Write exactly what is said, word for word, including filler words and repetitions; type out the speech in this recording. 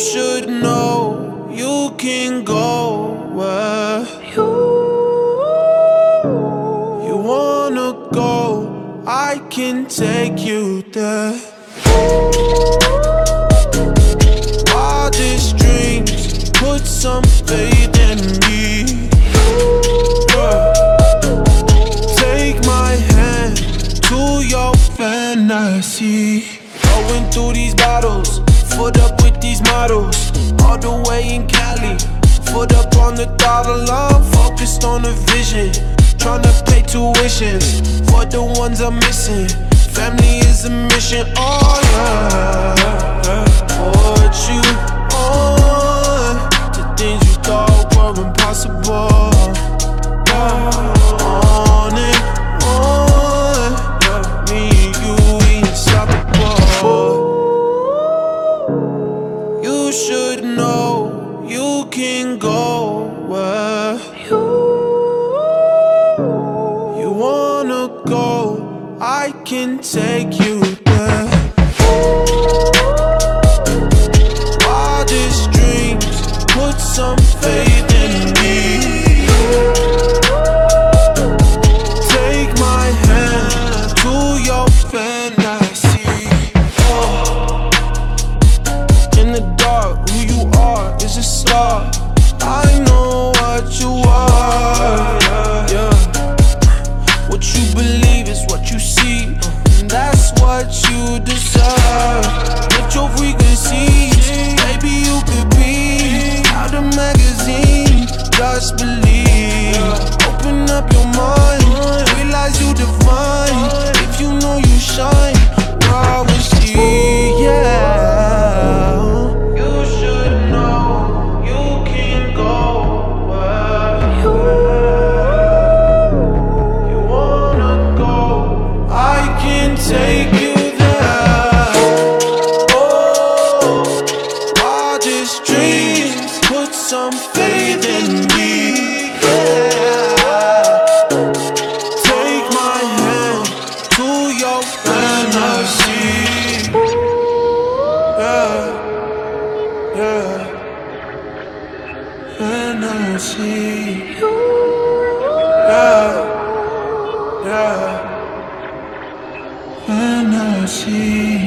should know you can go where you, you wanna go. I can take you there. Wildest dreams, put some faith in me. Yeah. Take my hand to your fantasy. Going through these battles, foot up with these models, all the way in Cali. Foot up on the dollar line, focused on the vision. Tryna pay tuitions for the ones I'm missing. Family is a mission, oh yeah. Put you on to things you thought were impossible. Yeah. On and on, yeah. Me and you, we inseparable. You should know you can go where you, you wanna go. I can take you there. Wildest dreams, put some faith in me. Take my hand to your fantasy. Oh. In the dark, who you are is a star. I know what you are. Yeah. What you believe is what you see, and that's what you deserve. Lift your frequency, baby, you could be out of magazine. Just believe. Open up your mind, realize you divine. If you know you shine, I will see, yeah. You should know you can go where you, you wanna go. I can take you there. Oh, wildest dreams, put some faith in me. Yeah. Take my hand to your fantasy. Yeah, yeah. Fantasy. Yeah, yeah. Fantasy.